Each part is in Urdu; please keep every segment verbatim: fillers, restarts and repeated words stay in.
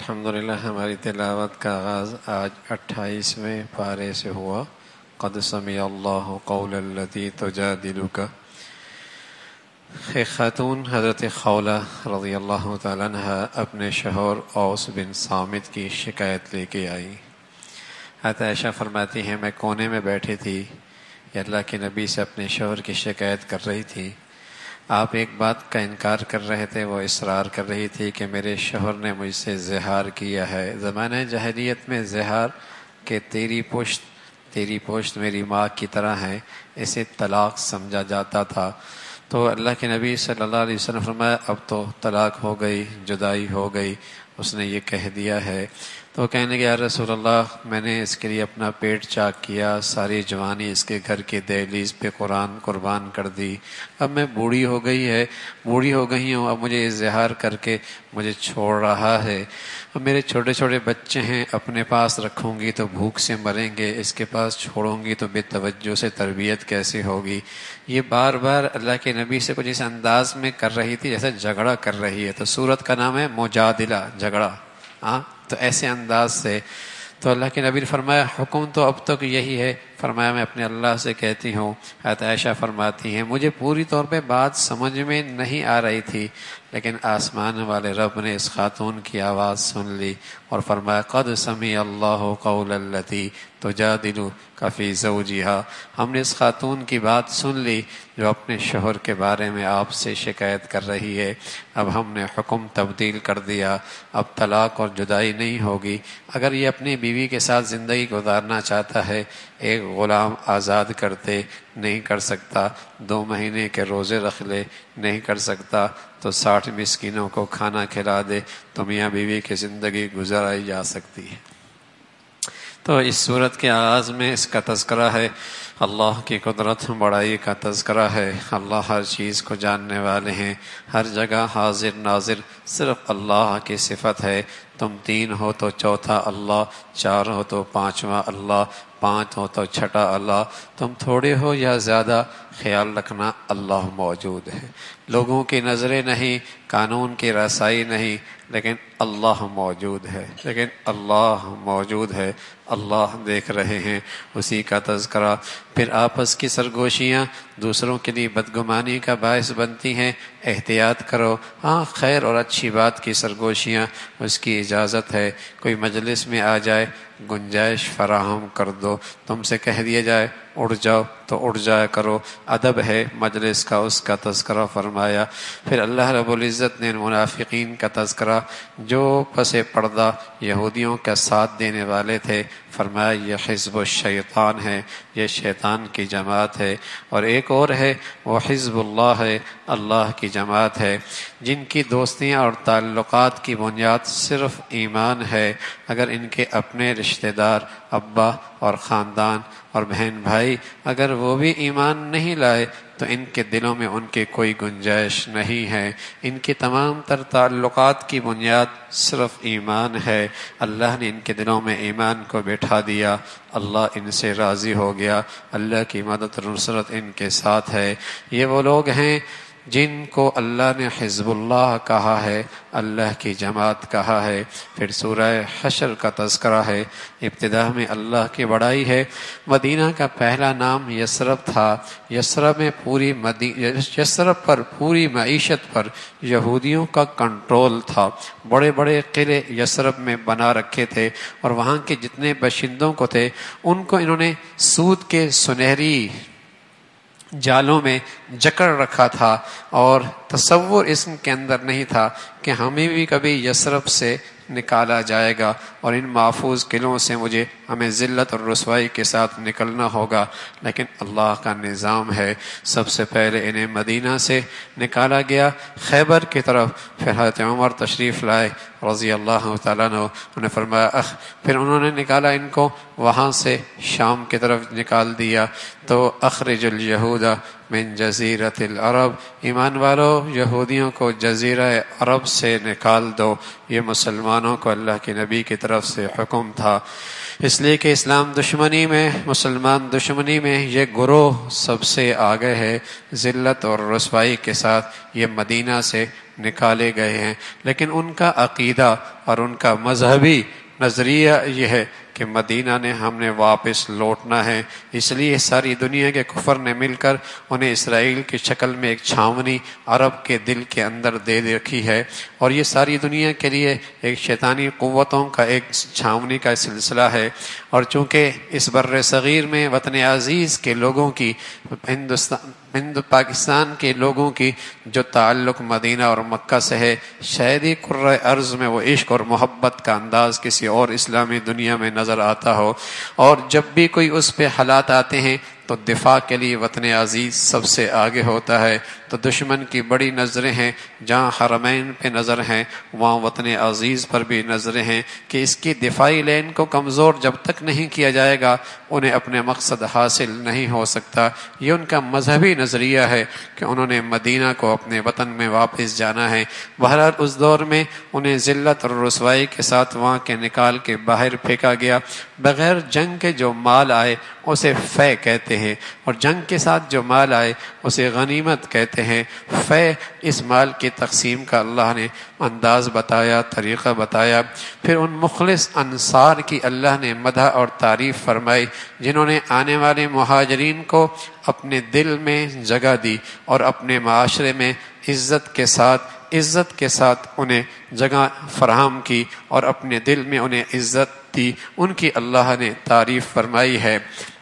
الحمدللہ ہماری تلاوت کا آغاز آج اٹھائیسویں پارے سے ہوا۔ قد سمع اللہ قول التی تجادلک۔ ایک خاتون حضرت خولہ رضی اللہ تعالیٰ عنہ اپنے شوہر اوس بن صامت کی شکایت لے کے آئی۔ حضرت عائشہ فرماتی ہیں میں کونے میں بیٹھی تھی، یہ اللہ کے نبی سے اپنے شوہر کی شکایت کر رہی تھی۔ آپ ایک بات کا انکار کر رہے تھے، وہ اصرار کر رہی تھی کہ میرے شوہر نے مجھ سے زہار کیا ہے۔ زمانہ جاہلیت میں زہار کہ تیری پشت تیری پشت میری ماں کی طرح ہے، اسے طلاق سمجھا جاتا تھا۔ تو اللہ کے نبی صلی اللہ علیہ وسلم فرمایا اب تو طلاق ہو گئی، جدائی ہو گئی، اس نے یہ کہہ دیا ہے۔ تو کہنے لگے یا رسول اللہ میں نے اس کے لیے اپنا پیٹ چاک کیا، ساری جوانی اس کے گھر کی دہلیز پہ قرآن قربان کر دی، اب میں بوڑھی ہو گئی ہے بوڑھی ہو گئی ہوں، اب مجھے اظہار کر کے مجھے چھوڑ رہا ہے۔ اب میرے چھوٹے چھوٹے بچے ہیں، اپنے پاس رکھوں گی تو بھوک سے مریں گے، اس کے پاس چھوڑوں گی تو بے توجہ سے تربیت کیسے ہوگی۔ یہ بار بار اللہ کے نبی سے کچھ اس انداز میں کر رہی تھی جیسے جھگڑا کر رہی ہے۔ تو سورت کا نام ہے مجادلہ، جھگڑا۔ ہاں تو ایسے انداز سے تو اللہ کے نبی نے فرمایا حکم تو اب تک یہی ہے۔ فرمایا میں اپنے اللہ سے کہتی ہوں۔ حضرت عائشہ فرماتی ہیں مجھے پوری طور پہ بات سمجھ میں نہیں آ رہی تھی، لیکن آسمان والے رب نے اس خاتون کی آواز سن لی اور فرمایا قد سمع اللہ قول التی تجادلک فی زوجہا۔ ہم نے اس خاتون کی بات سن لی جو اپنے شوہر کے بارے میں آپ سے شکایت کر رہی ہے۔ اب ہم نے حکم تبدیل کر دیا، اب طلاق اور جدائی نہیں ہوگی۔ اگر یہ اپنی بیوی کے ساتھ زندگی گزارنا چاہتا ہے، ایک غلام آزاد کرتے نہیں کر سکتا، دو مہینے کے روزے رکھ لے نہیں کر سکتا، تو ساٹھ مسکینوں کو کھانا کھلا دے تو میاں بیوی کی زندگی گزارائی جا سکتی ہے۔ تو اس صورت کے آغاز میں اس کا تذکرہ ہے، اللہ کی قدرت بڑائی کا تذکرہ ہے۔ اللہ ہر چیز کو جاننے والے ہیں، ہر جگہ حاضر ناظر صرف اللہ کی صفت ہے۔ تم تین ہو تو چوتھا اللہ، چار ہو تو پانچواں اللہ، پانچ ہو تو چھٹا اللہ، تم تھوڑے ہو یا زیادہ خیال رکھنا اللہ موجود ہے۔ لوگوں کی نظریں نہیں، قانون کی رسائی نہیں، لیکن اللہ موجود ہے لیکن اللہ موجود ہے اللہ دیکھ رہے ہیں، اسی کا تذکرہ۔ پھر آپس کی سرگوشیاں دوسروں کے لیے بدگمانی کا باعث بنتی ہیں، احتیاط کرو۔ ہاں خیر اور اچھی بات کی سرگوشیاں اس کی اجازت ہے۔ کوئی مجلس میں آ جائے گنجائش فراہم کر دو، تم سے کہہ دیا جائے اڑ جاؤ تو اڑ جایا کرو، ادب ہے مجلس کا، اس کا تذکرہ فرمایا۔ پھر اللہ رب العزت نے منافقین کا تذکرہ جو پس پردہ یہودیوں کا ساتھ دینے والے تھے، فرمایا یہ حزب الشیطان ہے، یہ شیطان کی جماعت ہے۔ اور ایک اور ہے وہ حزب اللہ ہے، اللہ کی جماعت ہے، جن کی دوستیاں اور تعلقات کی بنیاد صرف ایمان ہے۔ اگر ان کے اپنے رشتہ دار، ابا اور خاندان اور بہن بھائی اگر وہ بھی ایمان نہیں لائے تو ان کے دلوں میں ان کی کوئی گنجائش نہیں ہے۔ ان کی تمام تر تعلقات کی بنیاد صرف ایمان ہے۔ اللہ نے ان کے دلوں میں ایمان کو بٹھا دیا، اللہ ان سے راضی ہو گیا، اللہ کی مدد اور نصرت ان کے ساتھ ہے۔ یہ وہ لوگ ہیں جن کو اللہ نے حزب اللہ کہا ہے، اللہ کی جماعت کہا ہے۔ پھر سورہ حشر کا تذکرہ ہے، ابتدا میں اللہ کی بڑائی ہے۔ مدینہ کا پہلا نام یثرب تھا، یثرب میں پوری مدی... یثرب پر پوری معیشت پر یہودیوں کا کنٹرول تھا۔ بڑے بڑے قلعے یثرب میں بنا رکھے تھے اور وہاں کے جتنے باشندوں کو تھے ان کو انہوں نے سود کے سنہری جالوں میں جکڑ رکھا تھا، اور تصور اس کے اندر نہیں تھا کہ ہمیں بھی کبھی یثرب سے نکالا جائے گا اور ان محفوظ قلعوں سے مجھے ہمیں ذلت اور رسوائی کے ساتھ نکلنا ہوگا۔ لیکن اللہ کا نظام ہے، سب سے پہلے انہیں مدینہ سے نکالا گیا خیبر کی طرف، پھر حضرت عمر تشریف لائے رضی اللہ تعالیٰ عنہ، انہوں نے فرمایا اخ پھر انہوں نے نکالا ان کو وہاں سے شام کی طرف نکال دیا۔ تو اخرج الیہود من جزیرۃ العرب، ایمان والو یہودیوں کو جزیرہ عرب سے نکال دو۔ یہ مسلمانوں کو اللہ کے نبی کی طرف سے حکم تھا، اس لیے کہ اسلام دشمنی میں، مسلمان دشمنی میں یہ گروہ سب سے آگے ہے۔ ذلت اور رسوائی کے ساتھ یہ مدینہ سے نکالے گئے ہیں، لیکن ان کا عقیدہ اور ان کا مذہبی نظریہ یہ ہے کہ مدینہ نے ہم نے واپس لوٹنا ہے، اس لیے ساری دنیا کے کفر نے مل کر انہیں اسرائیل کی شکل میں ایک چھاونی عرب کے دل کے اندر دے رکھی ہے، اور یہ ساری دنیا کے لیے ایک شیطانی قوتوں کا ایک چھاونی کا سلسلہ ہے۔ اور چونکہ اس بر صغیر میں وطن عزیز کے لوگوں کی، ہندوستان ہند پاکستان کے لوگوں کی جو تعلق مدینہ اور مکہ سے ہے، شاید ہی کرۂ ارض میں وہ عشق اور محبت کا انداز کسی اور اسلامی دنیا میں نظر آتا ہو، اور جب بھی کوئی اس پہ حالات آتے ہیں تو دفاع کے لیے وطن عزیز سب سے آگے ہوتا ہے۔ تو دشمن کی بڑی نظریں ہیں، جہاں حرمین پہ نظر ہیں وہاں وطن عزیز پر بھی نظریں ہیں کہ اس کی دفاعی لین کو کمزور جب تک نہیں کیا جائے گا انہیں اپنے مقصد حاصل نہیں ہو سکتا۔ یہ ان کا مذہبی نظریہ ہے کہ انہوں نے مدینہ کو اپنے وطن میں واپس جانا ہے۔ بہرحال اس دور میں انہیں ذلت اور رسوائی کے ساتھ وہاں کے نکال کے باہر پھینکا گیا۔ بغیر جنگ کے جو مال آئے اسے فے کہتے ہیں، اور جنگ کے ساتھ جو مال آئے اسے غنیمت کہتے ہیں۔ فے اس مال کی تقسیم کا اللہ نے انداز بتایا، طریقہ بتایا۔ پھر ان مخلص انصار کی اللہ نے مدح اور تعریف فرمائی جنہوں نے آنے والے مہاجرین کو اپنے دل میں جگہ دی اور اپنے معاشرے میں عزت کے ساتھ عزت کے ساتھ انہیں جگہ فراہم کی اور اپنے دل میں انہیں عزت دی، ان کی اللہ نے تعریف فرمائی ہے۔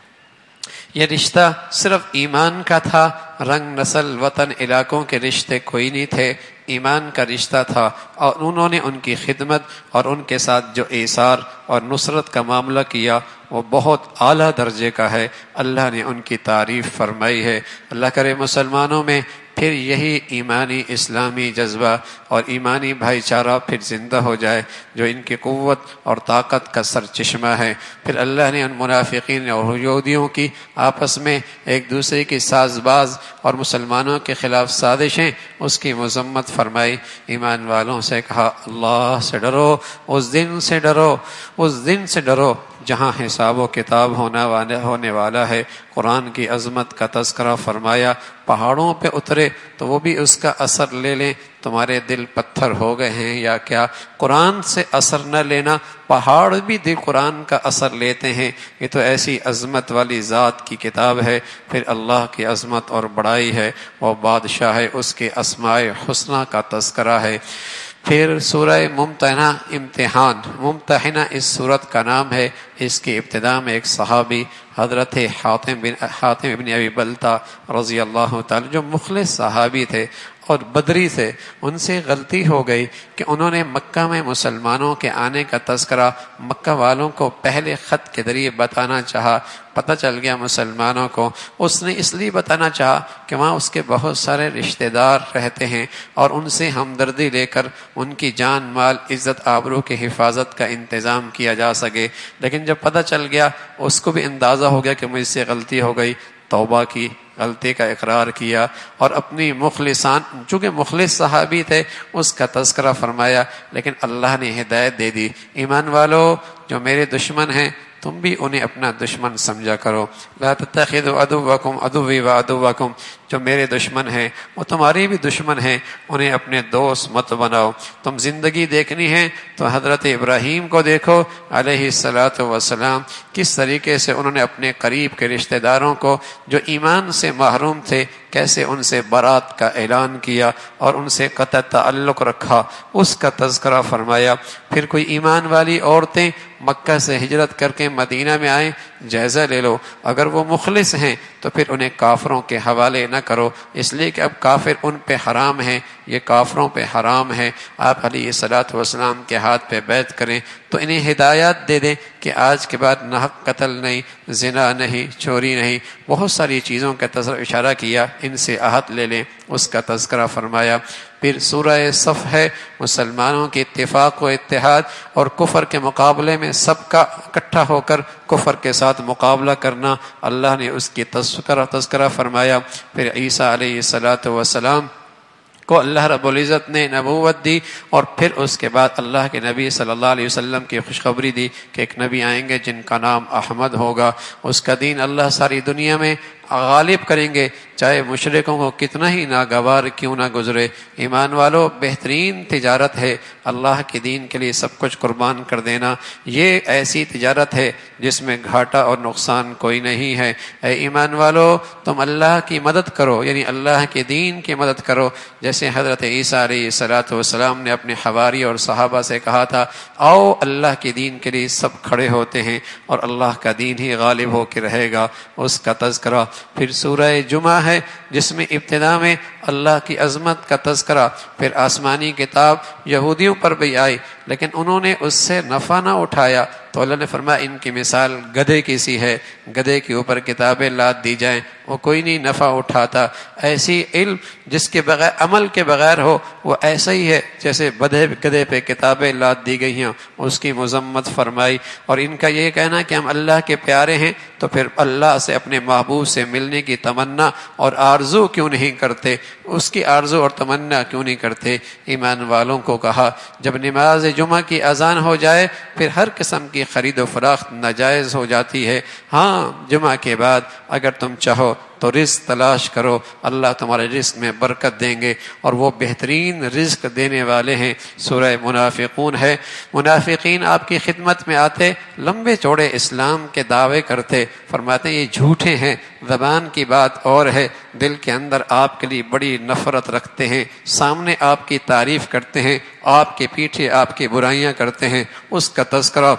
یہ رشتہ صرف ایمان کا تھا، رنگ نسل وطن علاقوں کے رشتے کوئی نہیں تھے، ایمان کا رشتہ تھا، اور انہوں نے ان کی خدمت اور ان کے ساتھ جو ایثار اور نصرت کا معاملہ کیا وہ بہت اعلیٰ درجے کا ہے۔ اللہ نے ان کی تعریف فرمائی ہے۔ اللہ کرے مسلمانوں میں پھر یہی ایمانی اسلامی جذبہ اور ایمانی بھائی چارہ پھر زندہ ہو جائے جو ان کی قوت اور طاقت کا سر چشمہ ہے۔ پھر اللہ نے ان منافقین اور یہودیوں کی آپس میں ایک دوسرے کی ساز باز اور مسلمانوں کے خلاف سازشیں، اس کی مذمت فرمائی۔ ایمان والوں سے کہا اللہ سے ڈرو، اس دن سے ڈرو، اس دن سے ڈرو جہاں حساب و کتاب ہونا والا ہونے والا ہے۔ قرآن کی عظمت کا تذکرہ فرمایا، پہاڑوں پہ اترے تو وہ بھی اس کا اثر لے لیں، تمہارے دل پتھر ہو گئے ہیں یا کیا؟ قرآن سے اثر نہ لینا، پہاڑ بھی دل قرآن کا اثر لیتے ہیں، یہ تو ایسی عظمت والی ذات کی کتاب ہے۔ پھر اللہ کی عظمت اور بڑائی ہے، وہ بادشاہ ہے، اس کے اسماء حسنہ کا تذکرہ ہے۔ پھر سورہ ممتحنہ، امتحان ممتحنہ اس سورت کا نام ہے۔ اس کی ابتدا میں ایک صحابی حضرت حاتم بن حاتم بن ابی بلتہ رضی اللہ تعالی جو مخلص صحابی تھے اور بدری تھے، ان سے غلطی ہو گئی کہ انہوں نے مکہ میں مسلمانوں کے آنے کا تذکرہ مکہ والوں کو پہلے خط کے ذریعے بتانا چاہا۔ پتہ چل گیا مسلمانوں کو، اس نے اس لیے بتانا چاہا کہ وہاں اس کے بہت سارے رشتہ دار رہتے ہیں اور ان سے ہمدردی لے کر ان کی جان مال عزت آبرو کی حفاظت کا انتظام کیا جا سکے۔ لیکن جب پتہ چل گیا، اس کو بھی اندازہ ہو گیا کہ مجھ سے غلطی ہو گئی، توبہ کی، غلطی کا اقرار کیا اور اپنی مخلصان، چونکہ مخلص صحابی تھے، اس کا تذکرہ فرمایا۔ لیکن اللہ نے ہدایت دے دی، ایمان والو جو میرے دشمن ہیں تم بھی انہیں اپنا دشمن سمجھا کرو۔ لا تتخذوا عدوکم عدوی وعدوکم، جو میرے دشمن ہیں وہ تمہارے بھی دشمن ہیں، انہیں اپنے دوست مت بناؤ۔ تم زندگی دیکھنی ہے تو حضرت ابراہیم کو دیکھو علیہ الصلاۃ والسلام، کس طریقے سے انہوں نے اپنے قریب کے رشتہ داروں کو جو ایمان سے محروم تھے کیسے ان سے برات کا اعلان کیا اور ان سے قطع تعلق رکھا، اس کا تذکرہ فرمایا۔ پھر کوئی ایمان والی عورتیں مکہ سے ہجرت کر کے مدینہ میں آئیں، جائزہ لے لو، اگر وہ مخلص ہیں تو پھر انہیں کافروں کے حوالے نہ کرو، اس لیے کہ اب کافر ان پہ حرام ہیں، یہ کافروں پہ حرام ہے۔ آپ علیہ الصلاۃ والسلام کے ہاتھ پہ بیعت کریں تو انہیں ہدایات دے دیں کہ آج کے بعد ناحق قتل نہیں، زنا نہیں، چوری نہیں، بہت ساری چیزوں کا تذکرہ اشارہ کیا، ان سے عہد لے لیں، اس کا تذکرہ فرمایا۔ پھر سورہ صف ہے، مسلمانوں کے اتفاق و اتحاد اور کفر کے مقابلے میں سب کا اکٹھا ہو کر کفر کے ساتھ مقابلہ کرنا، اللہ نے اس کی تذکرہ تذکرہ فرمایا۔ پھر عیسیٰ علیہ الصلاۃ والسلام کو اللہ رب العزت نے نبوت دی اور پھر اس کے بعد اللہ کے نبی صلی اللہ علیہ وسلم کی خوشخبری دی کہ ایک نبی آئیں گے جن کا نام احمد ہوگا، اس کا دین اللہ ساری دنیا میں غالب کریں گے، چاہے مشرکوں کو کتنا ہی ناگوار کیوں نہ گزرے۔ ایمان والو، بہترین تجارت ہے اللہ کے دین کے لیے سب کچھ قربان کر دینا۔ یہ ایسی تجارت ہے جس میں گھاٹا اور نقصان کوئی نہیں ہے۔ اے ایمان والو، تم اللہ کی مدد کرو، یعنی اللہ کے دین کی مدد کرو، جیسے حضرت عیسیٰ علیہ الصلوۃ والسلام نے اپنے حواری اور صحابہ سے کہا تھا، آؤ اللہ کے دین کے لیے سب کھڑے ہوتے ہیں اور اللہ کا دین ہی غالب ہو کے رہے گا۔ اس کا تذکرہ پھر سورہ جمعہ ہے، جس میں ابتدا میں اللہ کی عظمت کا تذکرہ، پھر آسمانی کتاب یہودیوں پر بھی آئی لیکن انہوں نے اس سے نفع نہ اٹھایا، تو اللہ نے فرمایا ان کی مثال گدھے کی سی ہے، گدھے کے اوپر کتابیں لاد دی جائیں وہ کوئی نہیں نفع اٹھاتا۔ ایسی علم جس کے بغیر عمل کے بغیر ہو وہ ایسا ہی ہے جیسے بدھے گدھے پہ کتابیں لاد دی گئی ہیں، اس کی مذمت فرمائی۔ اور ان کا یہ کہنا کہ ہم اللہ کے پیارے ہیں تو پھر اللہ سے اپنے محبوب سے ملنے کی تمنا اور آرزو کیوں نہیں کرتے، اس کی آرزو اور تمنا کیوں نہیں کرتے۔ ایمان والوں کو کہا جب نماز جمعہ کی اذان ہو جائے پھر ہر قسم کی خرید و فروخت ناجائز ہو جاتی ہے، ہاں جمعہ کے بعد اگر تم چاہو تو رزق تلاش کرو، اللہ تمہارے رزق میں برکت دیں گے اور وہ بہترین رزق دینے والے ہیں۔ سورہ منافقون ہے، منافقین آپ کی خدمت میں آتے، لمبے چوڑے اسلام کے دعوے کرتے، فرماتے ہیں یہ جھوٹے ہیں، زبان کی بات اور ہے، دل کے اندر آپ کے لیے بڑی نفرت رکھتے ہیں، سامنے آپ کی تعریف کرتے ہیں، آپ کے پیچھے آپ کی برائیاں کرتے ہیں۔ اس کا تذکرہ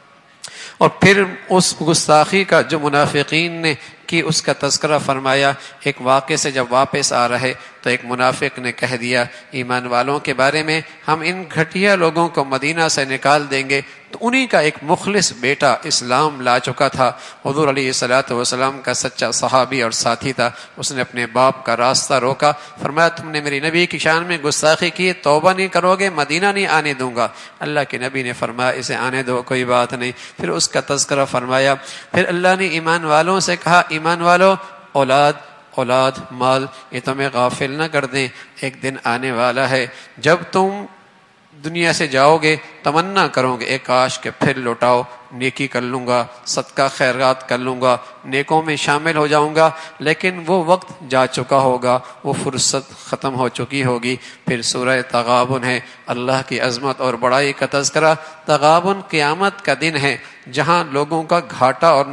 اور پھر اس گستاخی کا جو منافقین نے کی اس کا تذکرہ فرمایا۔ ایک واقعے سے جب واپس آ رہے تو ایک منافق نے کہہ دیا ایمان والوں کے بارے میں، ہم ان گھٹیا لوگوں کو مدینہ سے نکال دیں گے۔ تو انہی کا ایک مخلص بیٹا اسلام لا چکا تھا، حضور علیہ الصلوۃ والسلام کا سچا صحابی اور ساتھی تھا، اس نے اپنے باپ کا راستہ روکا، فرمایا تم نے میری نبی کی شان میں گستاخی کی، توبہ نہیں کرو گے مدینہ نہیں آنے دوں گا۔ اللہ کے نبی نے فرمایا اسے آنے دو، کوئی بات نہیں۔ پھر اس کا تذکرہ فرمایا۔ پھر اللہ نے ایمان والوں سے کہا ایمان والو، اولاد اولاد مال یہ تمہیں غافل نہ کر دیں، ایک دن آنے والا ہے جب تم دنیا سے جاؤ گے تمنا کرو گے ایک کاش کہ پھر لوٹاؤ، نیکی کر لوں گا، صدقہ خیرات کر لوں گا، نیکوں میں شامل ہو جاؤں گا، لیکن وہ وقت جا چکا ہوگا، وہ فرصت ختم ہو چکی ہوگی۔ پھر سورہ تغابن ہے، اللہ کی عظمت اور بڑائی کا تذکرہ۔ تغابن قیامت کا دن ہے جہاں لوگوں کا گھاٹا اور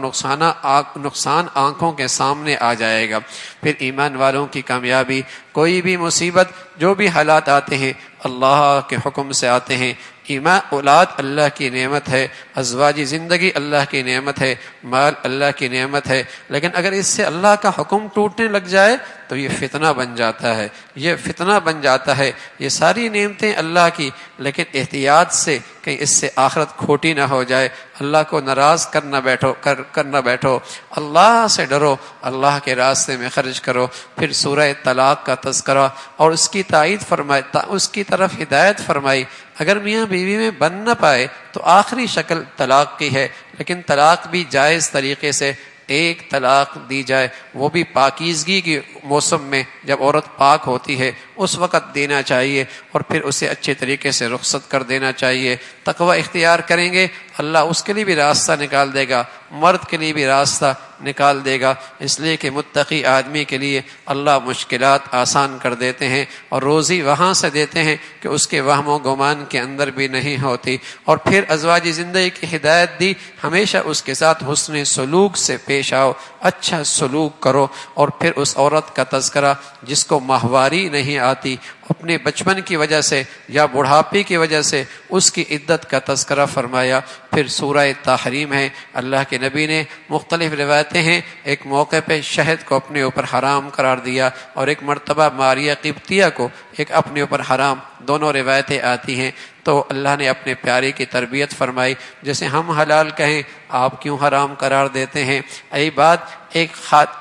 نقصان آنکھوں کے سامنے آ جائے گا۔ پھر ایمان والوں کی کامیابی، کوئی بھی مصیبت جو بھی حالات آتے ہیں اللہ کے حکم سے آتے ہیں۔ ایمان اولاد اللہ کی نعمت ہے، ازواجی زندگی اللہ کی نعمت ہے، مال اللہ کی نعمت ہے، لیکن اگر اس سے اللہ کا حکم ٹوٹنے لگ جائے تو یہ فتنہ بن جاتا ہے، یہ فتنہ بن جاتا ہے۔ یہ ساری نعمتیں اللہ کی، لیکن احتیاط سے کہیں اس سے آخرت کھوٹی نہ ہو جائے، اللہ کو ناراض کرنا بیٹھو کر کرنا بیٹھو، اللہ سے ڈرو، اللہ کے راستے میں خرچ کرو۔ پھر سورہ طلاق کا تذکرہ اور اس کی تائید فرمائی، اس کی طرف ہدایت فرمائی۔ اگر میاں بیوی میں بن نہ پائے تو آخری شکل طلاق کی ہے، لیکن طلاق بھی جائز طریقے سے ایک طلاق دی جائے، وہ بھی پاکیزگی کے موسم میں جب عورت پاک ہوتی ہے اس وقت دینا چاہیے، اور پھر اسے اچھے طریقے سے رخصت کر دینا چاہیے۔ تقوی اختیار کریں گے اللہ اس کے لیے بھی راستہ نکال دے گا، مرد کے لیے بھی راستہ نکال دے گا، اس لیے کہ متقی آدمی کے لیے اللہ مشکلات آسان کر دیتے ہیں اور روزی وہاں سے دیتے ہیں کہ اس کے وہم و گمان کے اندر بھی نہیں ہوتی۔ اور پھر ازواجی زندگی کی ہدایت دی، ہمیشہ اس کے ساتھ حسن سلوک سے پیش آؤ، اچھا سلوک کرو۔ اور پھر اس عورت کا تذکرہ جس کو ماہواری نہیں آتی، اپنے بچپن کی وجہ سے یا بڑھاپے کی وجہ سے، اس کی عدت کا تذکرہ فرمایا۔ پھر سورہ تحریم ہے، اللہ کے نبی نے مختلف روایتیں ہیں، ایک موقع پہ شہد کو اپنے اوپر حرام قرار دیا اور ایک مرتبہ ماریہ قبطیہ کو ایک اپنے اوپر حرام، دونوں روایتیں آتی ہیں۔ تو اللہ نے اپنے پیارے کی تربیت فرمائی، جیسے ہم حلال کہیں آپ کیوں حرام قرار دیتے ہیں؟ یہی بات ایک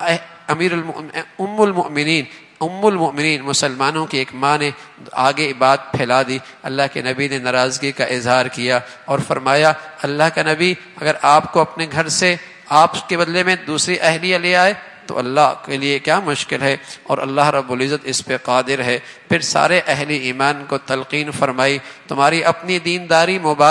امیر ام المؤمنین ام المؤمنین مسلمانوں کی ایک ماں نے آگے بات پھیلا دی، اللہ کے نبی نے ناراضگی کا اظہار کیا اور فرمایا اللہ کا نبی اگر آپ کو اپنے گھر سے آپ کے بدلے میں دوسری اہلیہ لے آئے تو اللہ کے لیے کیا مشکل ہے، اور اللہ رب العزت اس پہ قادر ہے۔ پھر سارے اہل ایمان کو تلقین فرمائی، تمہاری اپنی دینداری مبارک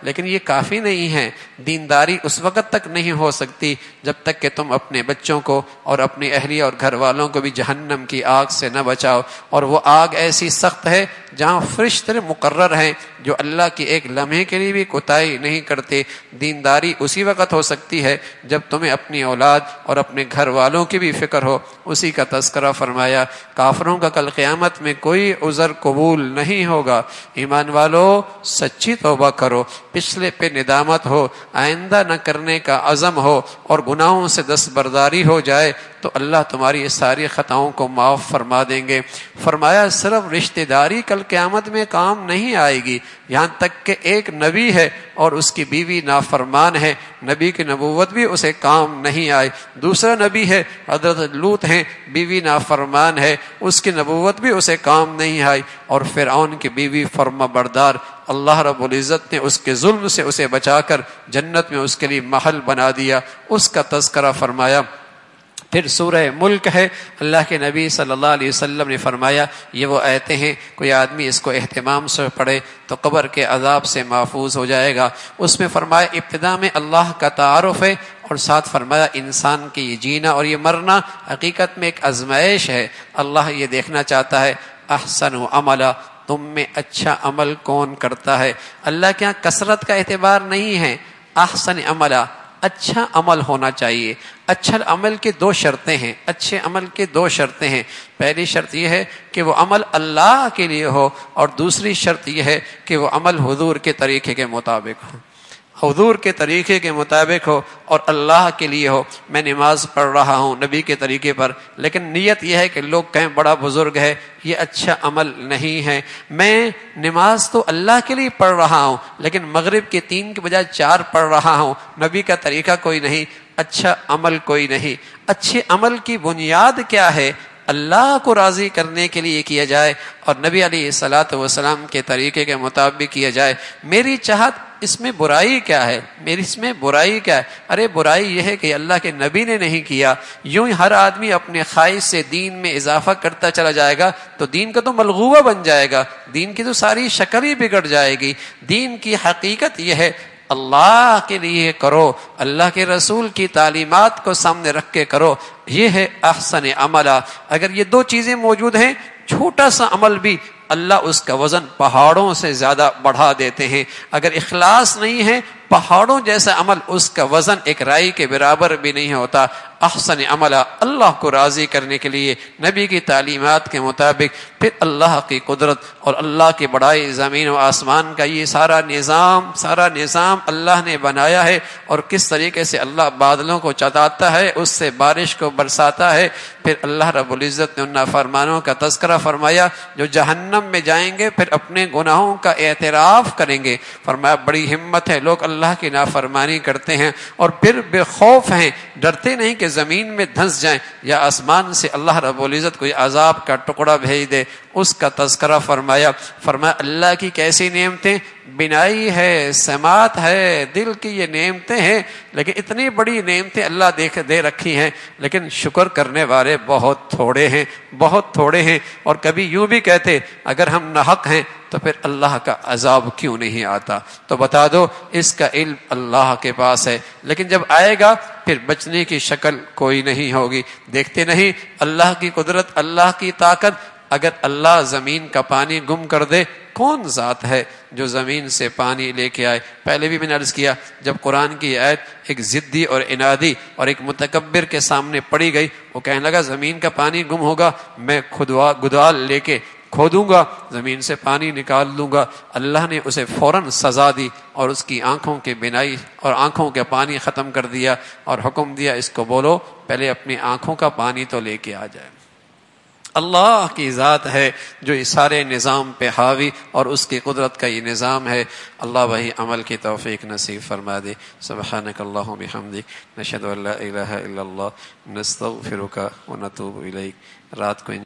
لیکن یہ کافی نہیں ہے. دینداری اس وقت تک نہیں ہو سکتی جب تک کہ تم اپنے بچوں کو اور اپنی اہلیہ اور گھر والوں کو بھی جہنم کی آگ سے نہ بچاؤ. اور وہ آگ ایسی سخت ہے جہاں فرشتے مقرر ہیں جو اللہ کی ایک لمحے کے لیے بھی کوتاہی نہیں کرتے. دینداری اسی وقت ہو سکتی ہے جب تمہیں اپنی اولاد اور اپنے گھر والوں کی بھی فکر ہو. اسی کا تذکرہ فرمایا. کافروں کا کل قیامت میں کوئی عذر قبول نہیں ہوگا. ایمان والو سچی توبہ کرو, پچھلے پہ ندامت ہو, آئندہ نہ کرنے کا عزم ہو اور گناہوں سے دستبرداری ہو جائے تو اللہ تمہاری ساری خطاؤں کو معاف فرما دیں گے. فرمایا صرف رشتہ داری کل قیامت میں کام نہیں آئے گی, یہاں تک کہ ایک نبی ہے اور اس کی بیوی نافرمان ہے, نبی کی نبوت بھی اسے کام نہیں آئی. دوسرا نبی ہے حضرت لوط ہیں, بیوی نافرمان ہے, اس کی نبوت بھی اسے کام نہیں آئی. اور فرعون کی بیوی فرما بردار, اللہ رب العزت نے اس کے ظلم سے اسے بچا کر جنت میں اس کے لیے محل بنا دیا. اس کا تذکرہ فرمایا. پھر سورہ ملک ہے, اللہ کے نبی صلی اللہ علیہ وسلم نے فرمایا یہ وہ آیتیں ہیں کوئی آدمی اس کو اہتمام سے پڑھے تو قبر کے عذاب سے محفوظ ہو جائے گا. اس میں فرمایا ابتدا میں اللہ کا تعارف ہے اور ساتھ فرمایا انسان کی یہ جینا اور یہ مرنا حقیقت میں ایک آزمائش ہے. اللہ یہ دیکھنا چاہتا ہے احسن عملا, تم میں اچھا عمل کون کرتا ہے. اللہ کے یہاں کثرت کا اعتبار نہیں ہے, احسن عملا اچھا عمل ہونا چاہیے. اچھا عمل کے دو شرطیں ہیں, اچھے عمل کے دو شرطیں ہیں. پہلی شرط یہ ہے کہ وہ عمل اللہ کے لیے ہو, اور دوسری شرط یہ ہے کہ وہ عمل حضور کے طریقے کے مطابق ہو, حضور کے طریقے کے مطابق ہو اور اللہ کے لیے ہو. میں نماز پڑھ رہا ہوں نبی کے طریقے پر, لیکن نیت یہ ہے کہ لوگ کہیں بڑا بزرگ ہے, یہ اچھا عمل نہیں ہے. میں نماز تو اللہ کے لیے پڑھ رہا ہوں لیکن مغرب کے تین کے بجائے چار پڑھ رہا ہوں, نبی کا طریقہ کوئی نہیں, اچھا عمل کوئی نہیں. اچھے عمل کی بنیاد کیا ہے؟ اللہ کو راضی کرنے کے لیے کیا جائے اور نبی علیہ الصلاۃ والسلام کے طریقے کے مطابق کیا جائے. میری چاہت اس میں برائی کیا ہے؟ میری اس میں برائی کیا ہے؟ ارے برائی یہ ہے کہ اللہ کے نبی نے نہیں کیا. یوں ہی ہر آدمی اپنے خواہش سے دین میں اضافہ کرتا چلا جائے گا تو دین کا تو ملغوبہ بن جائے گا, دین کی تو ساری شکل ہی بگڑ جائے گی. دین کی حقیقت یہ ہے اللہ کے لیے کرو, اللہ کے رسول کی تعلیمات کو سامنے رکھ کے کرو, یہ ہے احسن عملا. اگر یہ دو چیزیں موجود ہیں, چھوٹا سا عمل بھی اللہ اس کا وزن پہاڑوں سے زیادہ بڑھا دیتے ہیں. اگر اخلاص نہیں ہے, پہاڑوں جیسا عمل اس کا وزن ایک رائی کے برابر بھی نہیں ہوتا. احسن عملا, اللہ کو راضی کرنے کے لیے نبی کی تعلیمات کے مطابق. پھر اللہ کی قدرت اور اللہ کی بڑائی, زمین و آسمان کا یہ سارا نظام سارا نظام اللہ نے بنایا ہے, اور کس طریقے سے اللہ بادلوں کو چٹاتا ہے, اس سے بارش کو برساتا ہے. پھر اللہ رب العزت نے ان نافرمانوں کا تذکرہ فرمایا جو جہنم میں جائیں گے پھر اپنے گناہوں کا اعتراف کریں گے. فرمایا بڑی ہمت ہے, لوگ اللہ کی نافرمانی کرتے ہیں اور پھر بے خوف ہیں, ڈرتے نہیں کہ زمین میں دھنس جائیں یا آسمان سے اللہ رب العزت کوئی عذاب کا ٹکڑا بھیج دے. اس کا تذکرہ فرمایا. فرمایا اللہ کی کیسی نعمتیں, بینائی ہے, سماعت ہے, دل کی یہ نعمتیں ہیں, لیکن اتنی بڑی نعمتیں اللہ دیکھ دے رکھی ہیں, لیکن شکر کرنے والے بہت تھوڑے ہیں, بہت تھوڑے ہیں. اور کبھی یوں بھی کہتے اگر ہم ناحق ہیں تو پھر اللہ کا عذاب کیوں نہیں آتا؟ تو بتا دو اس کا علم اللہ کے پاس ہے, لیکن جب آئے گا پھر بچنے کی شکل کوئی نہیں ہوگی. دیکھتے نہیں اللہ کی قدرت, اللہ کی طاقت. اگر اللہ زمین کا پانی گم کر دے, کون ذات ہے جو زمین سے پانی لے کے آئے؟ پہلے بھی میں نے عرض کیا, جب قرآن کی آیت ایک ضدی اور انادی اور ایک متکبر کے سامنے پڑی گئی, وہ کہنے لگا زمین کا پانی گم ہوگا, میں خودوا گدال لے کے کھودوں گا, زمین سے پانی نکال لوں گا. اللہ نے اسے فوراً سزا دی اور اس کی آنکھوں کی بینائی اور آنکھوں کا پانی ختم کر دیا اور حکم دیا اس کو بولو پہلے اپنی آنکھوں کا پانی تو لے کے آ جائے. اللہ کی ذات ہے جو اس سارے نظام پہ حاوی اور اس کی قدرت کا یہ نظام ہے. اللہ وہی عمل کی توفیق نصیب فرما دے. سبحانک اللہم بحمدک نشہد ان لا الہ الا اللہ نستغفرک ونتوب الیک. رات کو